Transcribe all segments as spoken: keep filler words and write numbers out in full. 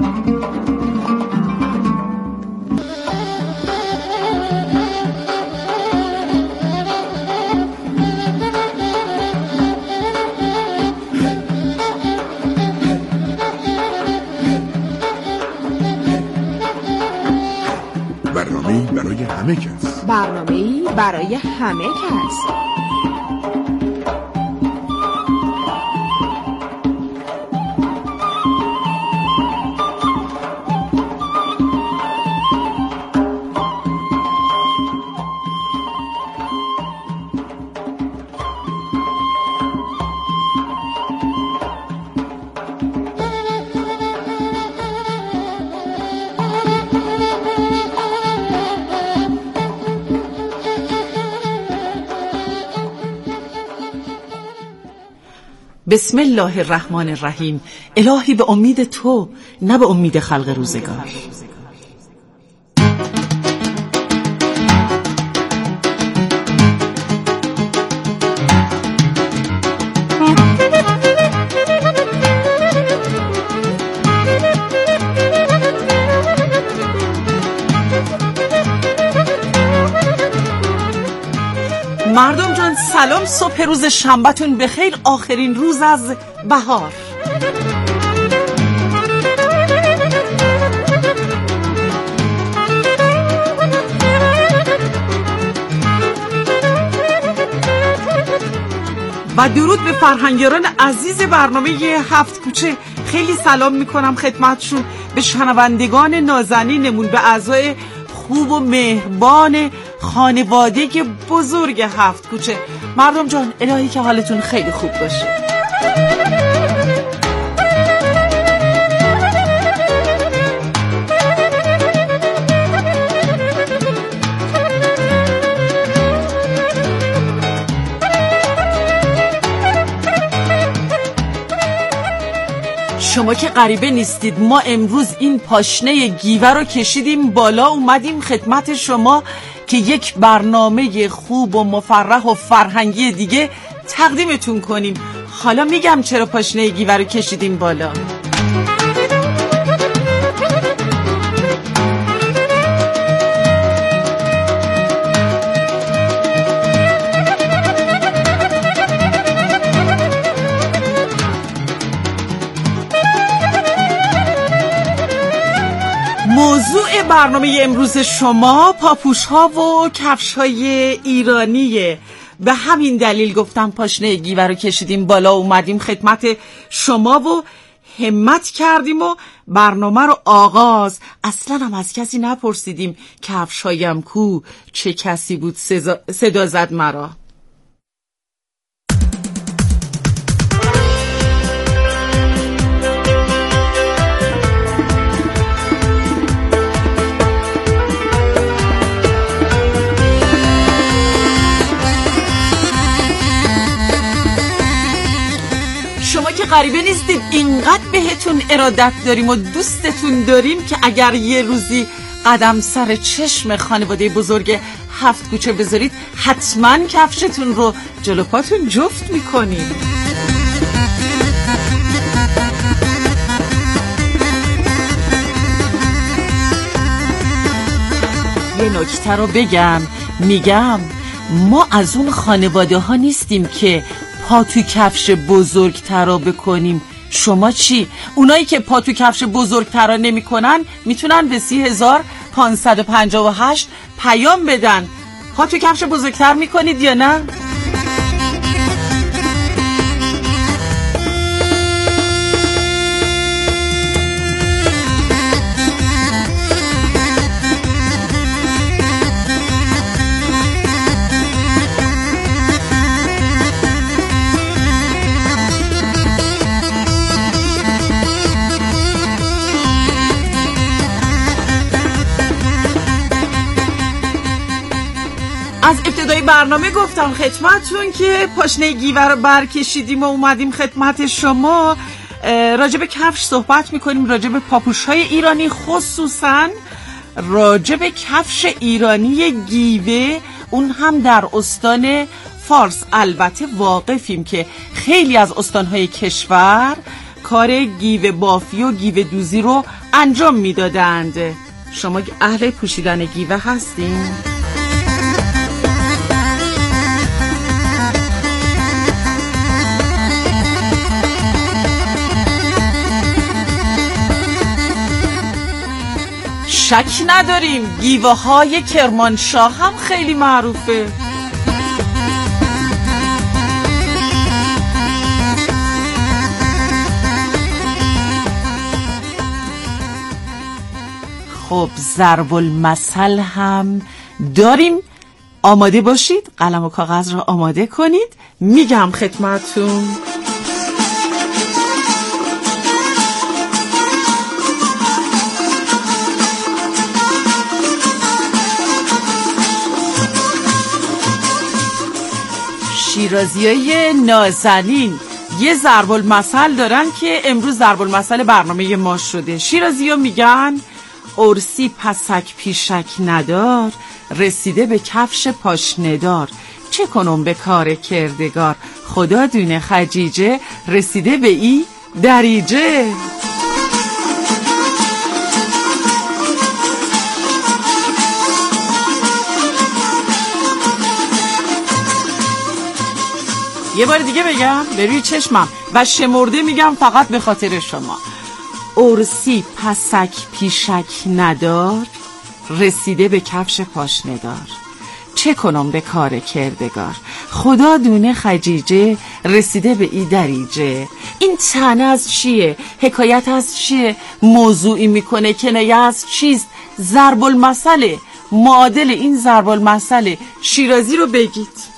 برنامه‌ای برای همه کس. برنامه‌ای برای همه کس. بسم الله الرحمن الرحیم. الهی به امید تو، نه به امید خلق روزگار. مردم جان سلام، صبح روز شنبه‌تون بخیر، آخرین روز از بهار. و درود به فرهنگران عزیز برنامه هفت کوچه. خیلی سلام میکنم خدمتشون، به شنوندگان نازنینمون، به اعضای خوب و مهربان خانواده بزرگ هفت کوچه. مردم جان الهی که حالتون خیلی خوب باشه. شما که غریبه نیستید، ما امروز این پاشنه گیوه رو کشیدیم بالا، اومدیم خدمت شما که یک برنامه خوب و مفرح و فرهنگی دیگه تقدیمتون کنیم. حالا میگم چرا پاشنه گیوه رو کشیدیم بالا. موضوع برنامه امروز شما پاپوش‌ها و کفش‌های ایرانیه. به همین دلیل گفتم پاشنه گیوه رو کشیدیم بالا، اومدیم خدمت شما و همت کردیم و برنامه رو آغاز. اصلا هم از کسی نپرسیدیم کفش‌هایم کو، چه کسی بود صدا زد مرا. شما که غریبه نیستید، اینقدر بهتون ارادت داریم و دوستتون داریم که اگر یه روزی قدم سر چشم خانواده بزرگ هفت کوچه بذارید، حتما کفشتون رو جلو پاتون جفت میکنیم. یه نکته رو بگم، میگم ما از اون خانواده ها نیستیم که پا تو کفش بزرگترا بکنیم. شما چی؟ اونایی که پا تو کفش بزرگترا نمی کنن میتونن به سی هزار پانصد و پنجاه و هشت پیام بدن. پا تو کفش بزرگتر میکنید یا نه؟ از ابتدای برنامه گفتم خدمتتون که پاشنه گیوه رو برکشیدیم و اومدیم خدمت شما. راجع به کفش صحبت میکنیم، راجع به پاپوش‌های ایرانی، خصوصا راجع به کفش ایرانی گیوه، اون هم در استان فارس. البته واقفیم که خیلی از استانهای کشور کار گیوه بافی و گیوه دوزی رو انجام میدادند. شما اهل پوشیدن گیوه هستین؟ شک نداریم گیوه های کرمانشاه هم خیلی معروفه. خب ضرب المثل هم داریم. آماده باشید، قلم و کاغذ را آماده کنید، میگم خدمتتون. شیرازیای نازنین یه ضرب المثل دارن که امروز ضرب المثل برنامه ما شده. شیرازی‌ها میگن ارسی پسک پیشک ندار، رسیده به کفش پاشندار. چه کنم به کار کردگار، خدا دونه خجیجه، رسیده به ای دریجه. یه بار دیگه بگم به روی چشمم و شمرده میگم فقط به خاطر شما. ارسی پسک پیشک ندار، رسیده به کفش پاشندار. چه کنم به کار کردگار، خدا دونه خجیجه، رسیده به ای دریجه. این طعنه از چیه؟ حکایت از چیه؟ موضوعی میکنه؟ کنایه از چیست؟ ضرب المثل. معادل این ضرب المثل شیرازی رو بگید.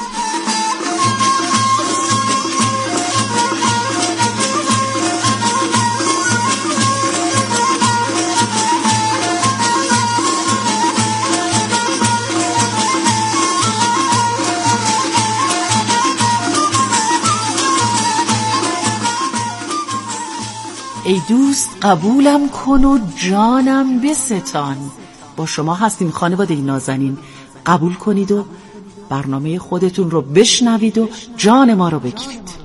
ای دوست قبولم کن و جانم بستان. با شما هستیم خانواده نازنین. قبول کنید و برنامه خودتون رو بشنوید و جان ما رو بگیرید.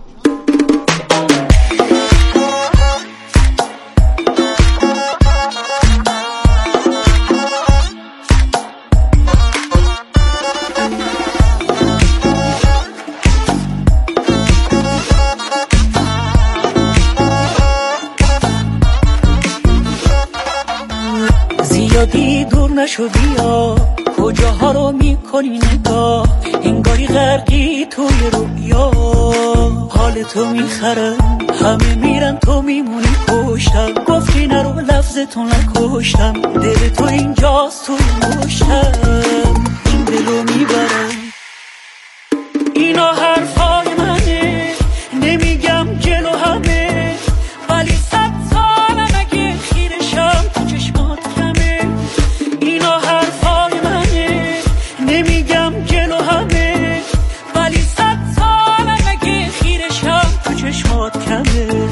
زیادی دور نشو بیا، کجاها رو میکنی نگاه، انگاری غرقی توی رویا. حال تو میخرم، همه میرن تو میمونی پشتم. گفتی نرو لفظتو نکشتم، دل تو اینجاست توی مشتم. این دلو میبرم، اینا حرفای منه، نمیگم جلو همه، ولی صد سالم اگه خیرشم تو چشمات کمه. اینا حرفای منه، نمیگم جلو همه، ولی صد سالم اگه خیرشم تو چشمات کمه.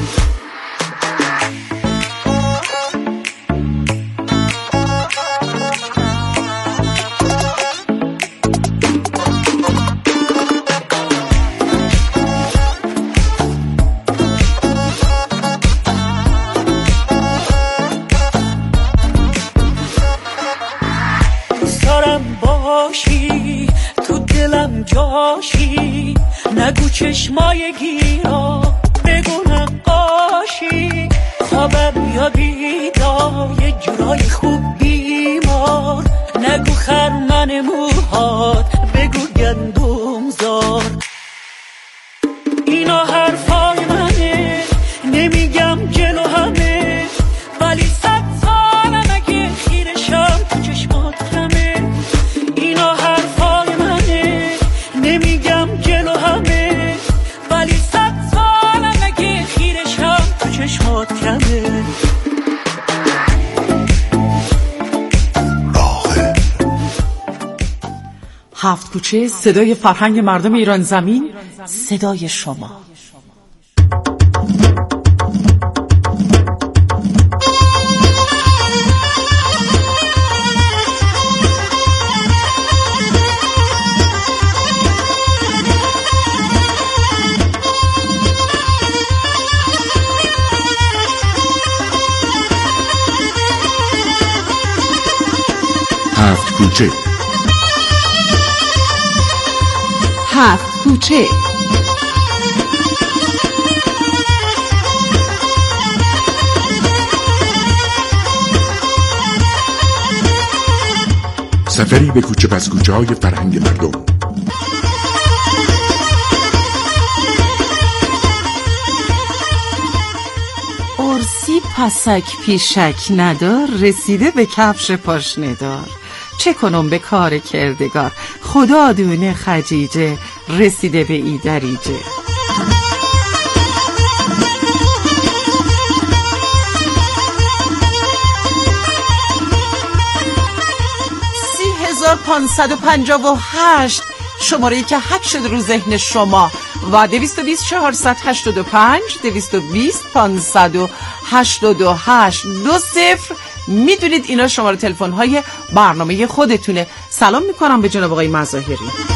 باشی تو دلم جاشی، نگو چشمای گیرا، بگو نقاشی. خوابم یا بیدار، یه جورای خوب بیمار، نگو خرمن موهات، بگو گندم زار. اینا حرفای منه، نمیگم جلو همه، ولی صد سالم اگه خیرشم تو چشمات کمه. اینا حرفای منه، نمیگم جلو همه، ولی صد سالم اگه خیرشم تو چشمات کمه. هفت کوچه، صدای فرهنگ مردم ایران زمین، صدای شما. هفت کوچه. هفت کوچه. سفری به کوچه پس کوچه های فرهنگ مردم. ارسی پسک پیشک ندار، رسیده به کفش پاشنه‌دار. چه کنم به کار کردگار، خدا دونه خجیجه، رسیده به ای دریجه. پانصد و پنجاه و هشت شماره‌ای که حک شده رو ذهن شما و دویست و بیست چهارصد و هشتاد و پنج دویست و بیست پانصد و هشتاد و هشت دو صفر. میدونید اینا شماره تلفن های برنامه خودتونه. سلام میکنم به جناب آقای مظاهری.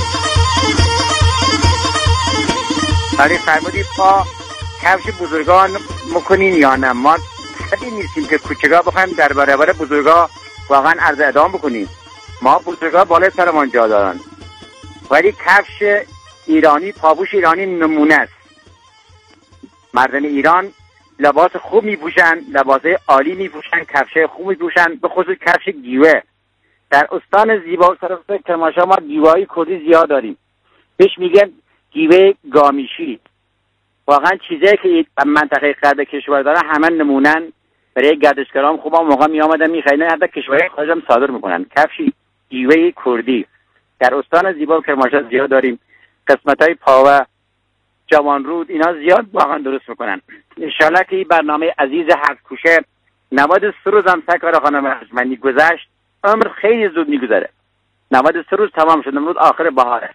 آره فرمودید ما کفش بزرگان میکنین یا نه؟ ما خیلی نیستیم که کوچگاه بخوایم در برابر بزرگاه واقعا عرض ادام بکنیم. ما بزرگاه بالای سرمان جا دارن، ولی کفش ایرانی، پابوش ایرانی نمونه است. مردان ایران لباس خوب میپوشن، لباس عالی میپوشن، کفش خوب میپوشن، به خصوص کفش گیوه. در استان زیبا و سراسر کرمانشاه ما گیوهای کردی زیاد داریم، بهش میگن گیوه گامیشی. واقعا چیزایی که منطقه غرب کشور داره همه نمونن، برای گردشگران خوبا موقع می آمدن میخریدن، حتی کشورهای خارج هم صادر میکنن. کفشی گیوه کردی در استان زیبا و کرمانشاه زیاد داریم. قسمت‌های پا و جوانرود اینا زیاد واقعا درست میکنن. انشالله که این برنامه عزیز هفت کوچه نود و سه روز هم سکار خانم ارجمندی گذشت، عمر خیلی زود میگذره. نود و سه روز تمام شد، امروز آخر بهاره.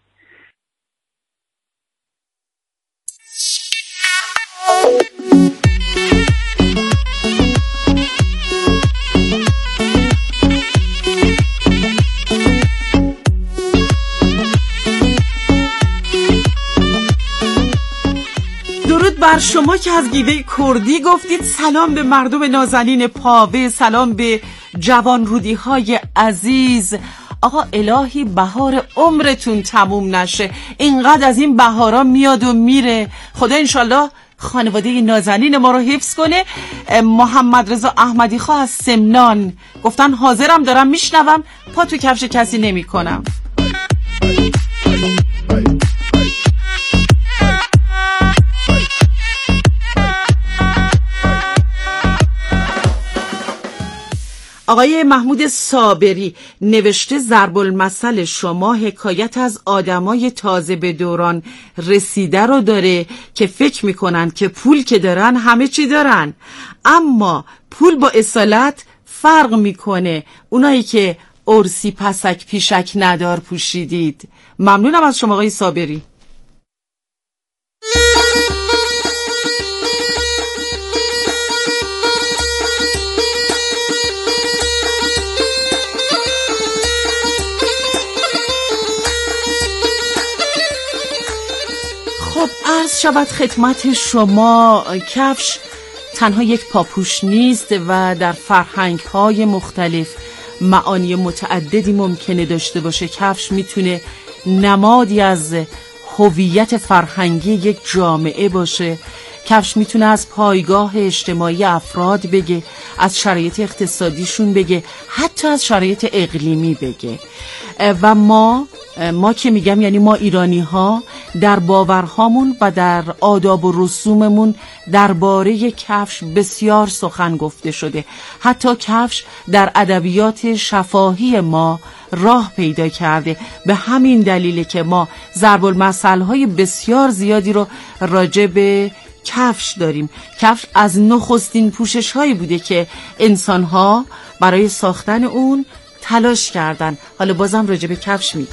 بر شما که از گیوه کردی گفتید. سلام به مردم نازنین پاوه، سلام به جوان رودی های عزیز. آقا الهی بهار عمرتون تموم نشه، اینقدر از این بهارا میاد و میره. خدا انشالله خانواده نازنین ما رو حفظ کنه. محمد رضا احمدی خواه از سمنان گفتن حاضرم، دارم میشنوم، پا تو کفش کسی نمی کنم. آقای محمود صابری نوشته ضرب المثل شما حکایت از آدمای تازه به دوران رسیده رو داره که فکر میکنن که پول که دارن همه چی دارن، اما پول با اصالت فرق میکنه. اونایی که ارسی پسک پیشک ندار پوشیدید. ممنونم از شما آقای صابری. خب عرض شود خدمت شما، کفش تنها یک پاپوش نیست و در فرهنگ‌های مختلف معانی متعددی ممکنه داشته باشه. کفش میتونه نمادی از هویت فرهنگی یک جامعه باشه. کفش میتونه از پایگاه اجتماعی افراد بگه، از شرایط اقتصادیشون بگه، حتی از شرایط اقلیمی بگه. و ما ما که میگم یعنی ما ایرانی ها در باورهامون و در آداب و رسوممون درباره کفش بسیار سخن گفته شده. حتی کفش در ادبیات شفاهی ما راه پیدا کرده. به همین دلیله که ما ضرب المثل های بسیار زیادی رو راجع به کفش داریم. کفش از نخستین پوشش هایی بوده که انسان ها برای ساختن اون تلاش کردن. حالا بازم راجع به کفش میگیم.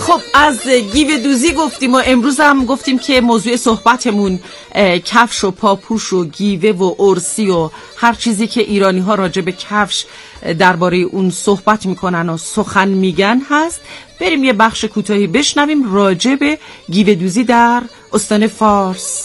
خب از گیو دوزی گفتیم و امروز هم گفتیم که موضوع صحبتمون کفش و پاپوش و گیوه و ارسی و هر چیزی که ایرانی ها راجع به کفش درباره اون صحبت میکنن و سخن میگن هست. بریم یه بخش کوتاهی بشنویم راجع به گیو دوزی در استان فارس.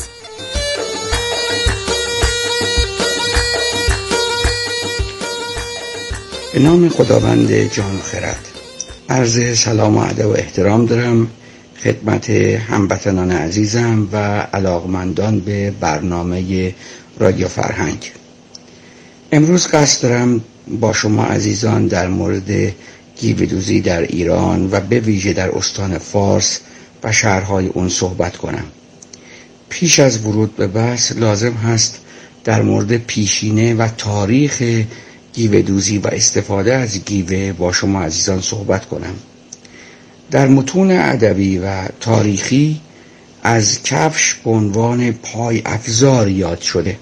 به نام خداوند جان و خرد، عرض سلام و ادب و احترام دارم خدمت هموطنان عزیزم و علاقمندان به برنامه رادیو فرهنگ. امروز قصد دارم با شما عزیزان در مورد گیو دوزی در ایران و به ویژه در استان فارس و شهرهای اون صحبت کنم. پیش از ورود به بحث لازم هست در مورد پیشینه و تاریخ گیو دوزی و استفاده از گیوه با شما عزیزان صحبت کنم. در متون ادبی و تاریخی از کفش به عنوان پای افزار یاد شده.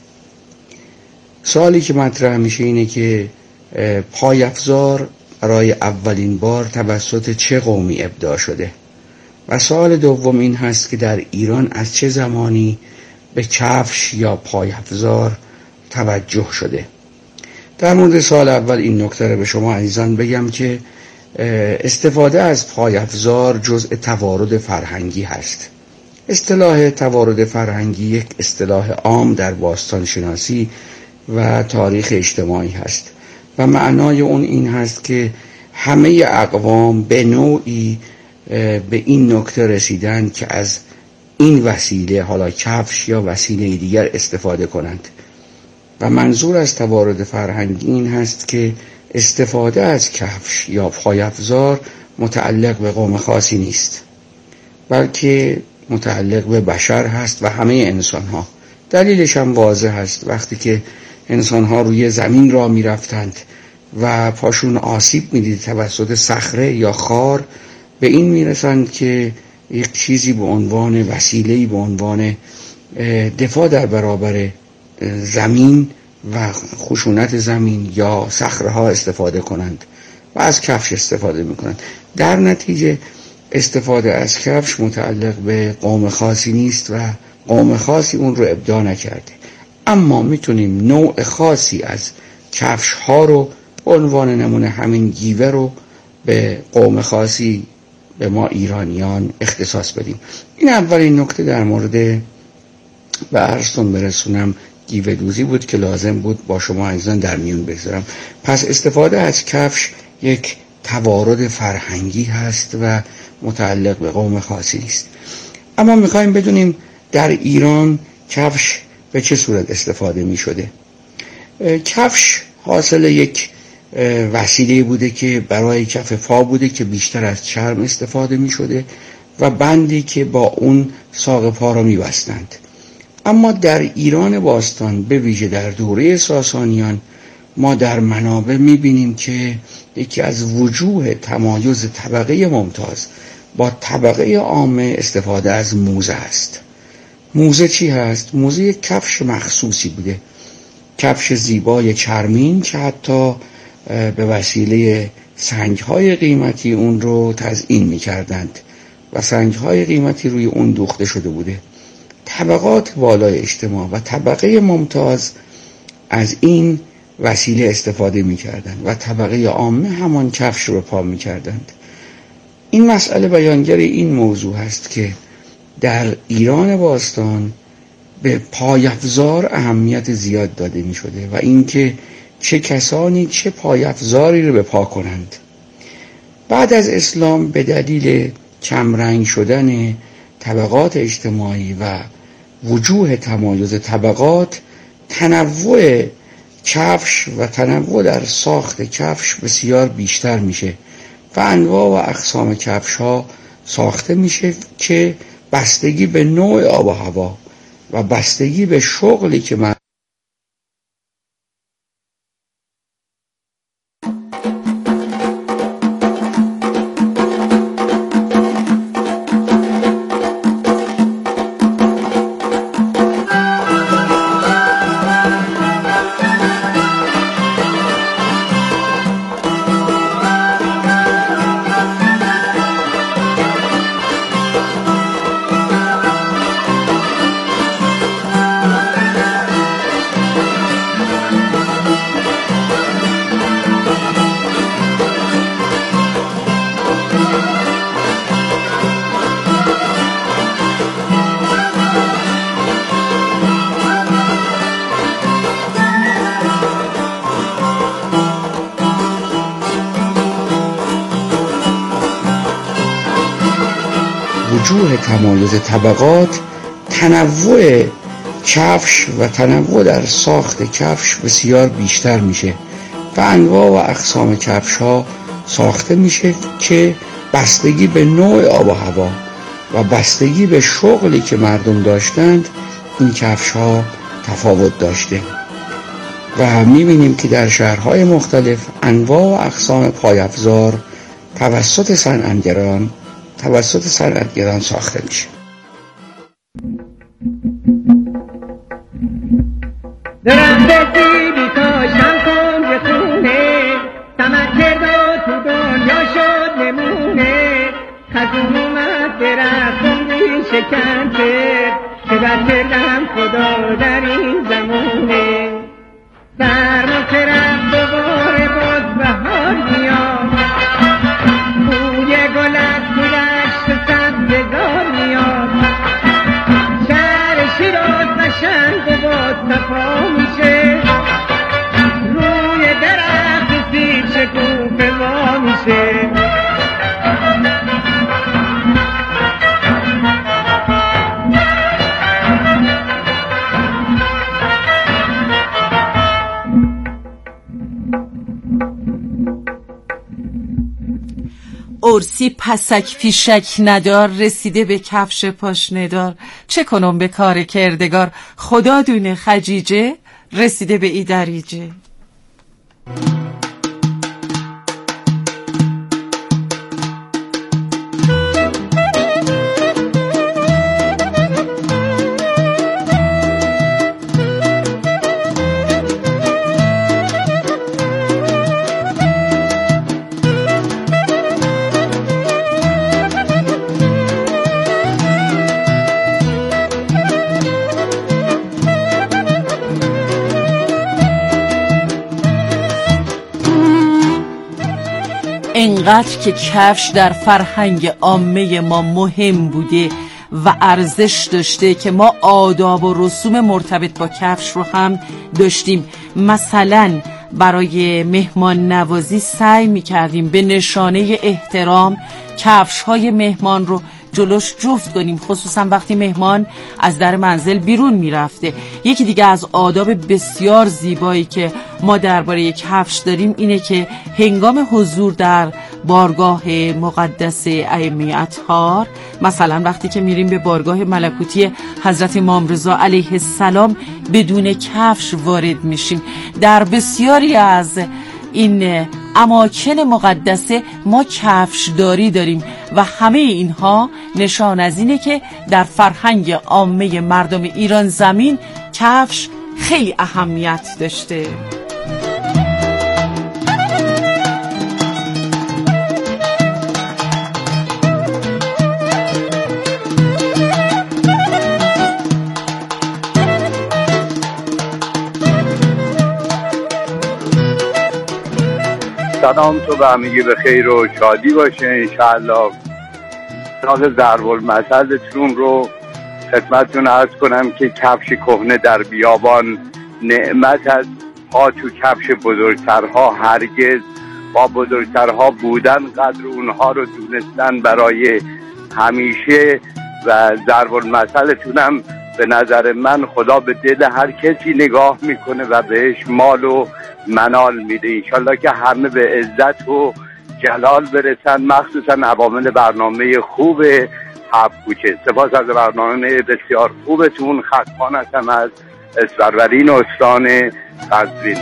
سوالی که مطرح میشه اینه که پای افزار برای اولین بار توسط چه قومی ابداع شده؟ و سوال دوم این هست که در ایران از چه زمانی به کفش یا پای افزار توجه شده؟ در مورد سوال اول این نکته رو به شما عزیزان بگم که استفاده از پای افزار جزء توارد فرهنگی هست. اصطلاح توارد فرهنگی یک اصطلاح عام در باستان شناسی و تاریخ اجتماعی هست و معنای اون این هست که همه اقوام به نوعی به این نکته رسیدن که از این وسیله، حالا کفش یا وسیله دیگر، استفاده کنند. و منظور از توارد فرهنگی این هست که استفاده از کفش یا پای افزار متعلق به قوم خاصی نیست، بلکه متعلق به بشر هست و همه انسان ها. دلیلش هم واضح هست. وقتی که انسان ها روی زمین را می رفتند و پاشون آسیب می دید توسط صخره یا خار، به این می رسند که یک چیزی به عنوان وسیله‌ای به عنوان دفاع در برابر زمین و خشونت زمین یا صخره ها استفاده کنند و از کفش استفاده می کنند. در نتیجه استفاده از کفش متعلق به قوم خاصی نیست و قوم خاصی اون رو ابداع نکرده. اما میتونیم نوع خاصی از کفش ها رو به عنوان نمونه همین گیوه رو به قوم خاصی، به ما ایرانیان اختصاص بدیم. این اولین نکته در مورد به عرضتون برسونم گیو دوزی بود که لازم بود با شما عزیزان در میون بذارم. پس استفاده از کفش یک توارد فرهنگی هست و متعلق به قوم خاصی نیست. اما میخوایم بدونیم در ایران کفش به چه صورت استفاده می شده. کفش حاصل یک وسیله بوده که برای کف پا بوده که بیشتر از چرم استفاده می شده و بندی که با اون ساق پا را می بستند. اما در ایران باستان به ویژه در دوره ساسانیان ما در منابع می بینیم که یکی از وجوه تمایز طبقه ممتاز با طبقه عامه استفاده از موزه است. موزه چی هست؟ موزه یک کفش مخصوصی بوده، کفش زیبای چرمین که حتی به وسیله سنگ‌های قیمتی اون رو تزیین می‌کردند و سنگ‌های قیمتی روی اون دوخته شده بوده. طبقات بالای اجتماع و طبقه ممتاز از این وسیله استفاده می‌کردند و طبقه عامه همان کفش رو پا می‌کردند. این مسئله بیانگر این موضوع هست که در ایران باستان به پایافزار اهمیت زیاد داده می شده و اینکه چه کسانی چه پایافزاری رو به پا کنند. بعد از اسلام به دلیل کمرنگ شدن طبقات اجتماعی و وجوه تمایز طبقات، تنوع کفش و تنوع در ساخت کفش بسیار بیشتر میشه و انواع و اقسام کفش ها ساخته میشه که بستگی به نوع آب و هوا و بستگی به شغلی که من وجوه تمایز طبقات، تنوع کفش و تنوع در ساخت کفش بسیار بیشتر میشه و انواع و اقسام کفش ها ساخته میشه که بستگی به نوع آب و هوا و بستگی به شغلی که مردم داشتند این کفش ها تفاوت داشته و میبینیم که در شهرهای مختلف انواع و اقسام پایافزار توسط صنعتگران توسط صنعتگران ساخته میشه. درخت سیبی کاشتم کنج خونه، تمکر داد تو دنیا شد نمونه، خزون اومد درختم بی شکنته، که بکردم خدا در این زمونه. سرما که رفت دوباره باز بهار میاد، بوی گل از گلشت سبزگار میاد، شهر شیراز قشنگ و با صفا میشه، روی درخت سیب شکوفه وا میشه. ارسی پسک پیشک ندار، رسیده به کفش پاشنه‌دار. چه کنم به کار کردگار، خدا دونه خجیجه، رسیده به ای دریجه. اینقدر که کفش در فرهنگ عامه ما مهم بوده و ارزش داشته که ما آداب و رسوم مرتبط با کفش رو هم داشتیم. مثلا برای مهمان نوازی سعی میکردیم به نشانه احترام کفش های مهمان رو جلوش جفت کنیم، خصوصا وقتی مهمان از در منزل بیرون میرفته. یکی دیگه از آداب بسیار زیبایی که ما درباره کفش داریم اینه که هنگام حضور در بارگاه مقدس ائمه اطهار، مثلا وقتی که میریم به بارگاه ملکوتی حضرت امام رضا علیه السلام، بدون کفش وارد میشیم. در بسیاری از این اماکن مقدسه ما کفشداری داریم و همه اینها نشان از اینه که در فرهنگ عامه مردم ایران زمین کفش خیلی اهمیت داشته. سلام، تو به همگی به خیر و شادی باشه انشاءالله. سال ضرب المثلتون رو خدمتتون عرض کنم که کفش کهنه در بیابان نعمت از پا تو کفش بزرگترها، هرگز با بزرگترها بودن قدر اونها رو دونستن برای همیشه. و ضرب المثلتونم به نظر من خدا به دل هر کسی نگاه میکنه و بهش مال و منال میده. انشالله که همه به عزت و جلال برسن، مخصوصا عوامل برنامه خوب هفت کوچه. سپاس از برنامه بسیار خوبتون. خطمان هستم از اسفرورین استان قزوین.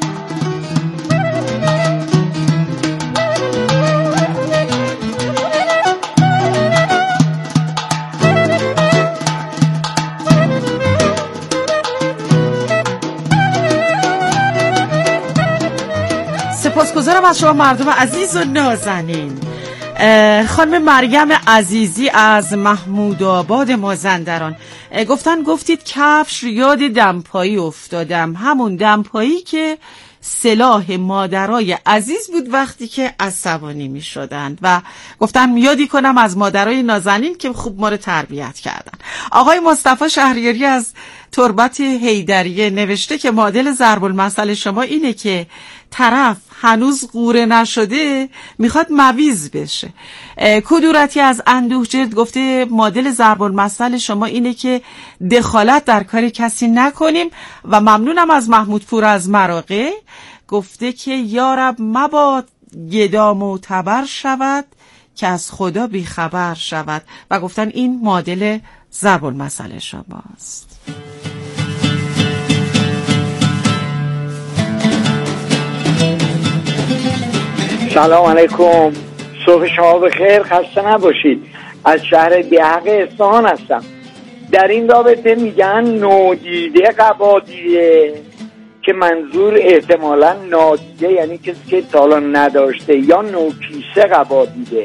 سپاسگزارم از شما مردم عزیز و نازنین. خانم مریم عزیزی از محمود آباد مازندران گفتن گفتید کفش یاد دمپایی افتادم، همون دمپایی که سلاح مادرای عزیز بود وقتی که عصبانی می شدند و گفتن یادی کنم از مادرای نازنین که خوب ما رو تربیت کردن. آقای مصطفی شهریاری از تربت حیدریه نوشته که معادل ضرب المثل شما اینه که طرف هنوز قوره نشده میخواد مویز بشه. کدورتی از اندوهجرد گفته معادل ضرب المثل شما اینه که دخالت در کار کسی نکنیم. و ممنونم از محمود پور از مراغه گفته که یارب مباد گدا معتبر شود که از خدا بیخبر شود و گفتن این معادل ضرب المثل شماست. سلام علیکم، صبح شما بخیر، خسته نباشید. از شهر بیحق اصفهان هستم. در این رابطه میگن نودیده قبا دیده، که منظور احتمالا نادیده یعنی کسی که تا حالا نداشته، یا نوکیسه قبا دیده.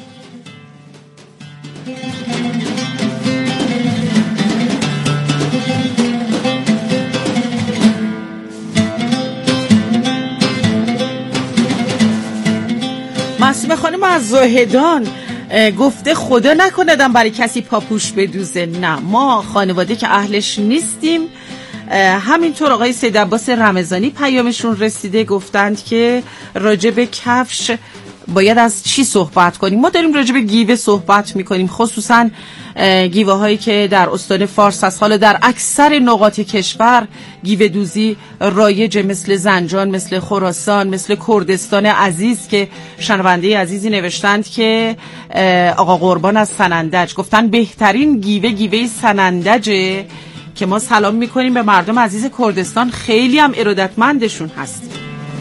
معصومه خانم از زاهدان گفته خدا نکندم برای کسی پاپوش بدوزه. نه، ما خانواده که اهلش نیستیم. همینطور آقای سید عباس رمضانی پیامشون رسیده، گفتند که راجع به کفش باید از چی صحبت کنیم. ما داریم راجع به گیوه صحبت میکنیم، خصوصا گیوه هایی که در استان فارس هست. حالا در اکثر نقاط کشور گیوه دوزی رایجه، مثل زنجان، مثل خراسان، مثل کردستان عزیز که شنونده عزیزی نوشتند که آقا قربان از سنندج گفتن بهترین گیوه گیوه سنندجه، که ما سلام میکنیم به مردم عزیز کردستان، خیلی هم ارادتمندشون هستیم.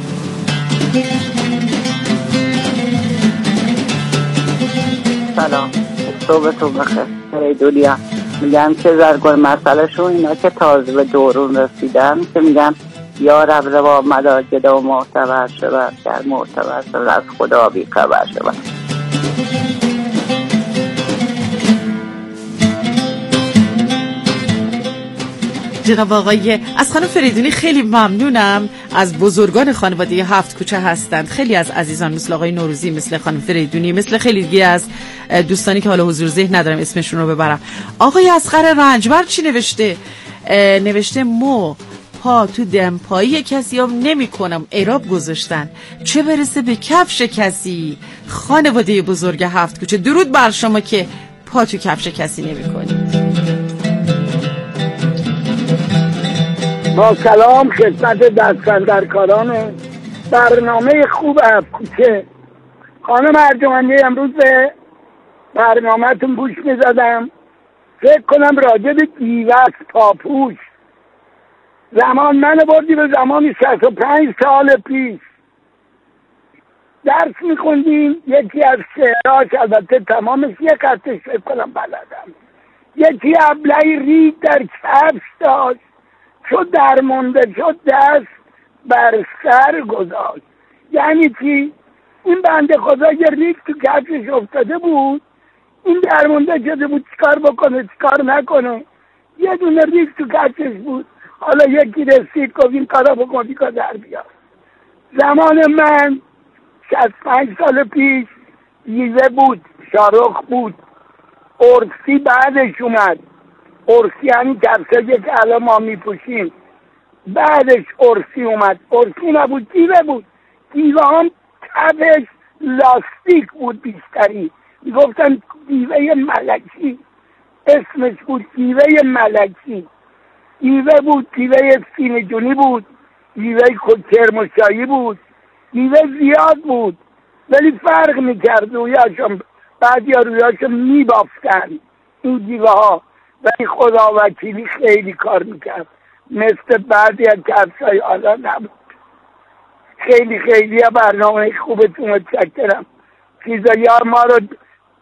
سلام، صبحتون بخیر. دولیا میگن که زرگور مسئله شون اینا که تازه به دورون رسیدن که میگن یا رب روا مداجده و معتبر شود، در معتبر شود از خدا بی خبر شود. جناب آقای از خانم فریدونی خیلی ممنونم. از بزرگان خانواده هفت کوچه هستند. خیلی از عزیزان مثل آقای نوروزی، مثل خانم فریدونی، مثل خیلی دیگه از دوستانی که حالا حضور ذهن ندارم اسمشون رو ببرم. آقای اصغر رنجبر چی نوشته؟ نوشته مو پا تو دمپایی کسی هم نمی کنم، اعراب گذاشتن، چه برسه به کفش کسی. خانواده بزرگ هفت کوچه، درود بر شما که پا تو کفش کسی نمی کنید. با سلام خدمت دست‌اندرکاران برنامه خوب هفت کوچه. خانم ارجمندی، امروز به برنامه‌تون گوش می‌زدم، فکر کنم راجع به گیوه است، پاپوش. زمان من بردی به زمانی شصت و پنج سال پیش درس می‌خوندیم. یکی از شعراش، البته تمامش یک خطش فکر کنم بلدم، یکی ابلهی رید در کفش داشت، شد درمونده شد دست بر سر گذاشت. یعنی چی؟ این بنده خدا یه ریگ تو کفشش افتاده بود، این درمونده شده بود چیکار بکنه چیکار نکنه، یه دونه ریگ تو کفشش بود. حالا یکی رسید گفت این کارا بکن بیکار در بیار. زمان من شصت و پنج سال پیش گیوه بود، شارخ بود، ارسی بعدش اومد. ارسی یعنی کفشایی که الان ما میپوشیم، بعدش ارسی اومد. ارسی نبود، گیوه بود. گیوه هم کفش لاستیک بود بیشتری، میگفتن گیوه ملکی، اسمش بود گیوه ملکی. گیوه بود، گیوه سینجونی بود، گیوه کرمشایی بود، گیوه زیاد بود، ولی فرق میکرد رویاشم. بعضی ها رویاشم میبافتن این گیوه ها، ولی خدا وکیلی خیلی کار میکرد، مثل بعضی از کفشای الان نبود. خیلی خیلی برنامه خوبتون متشکرم. چیزایی ها ما رو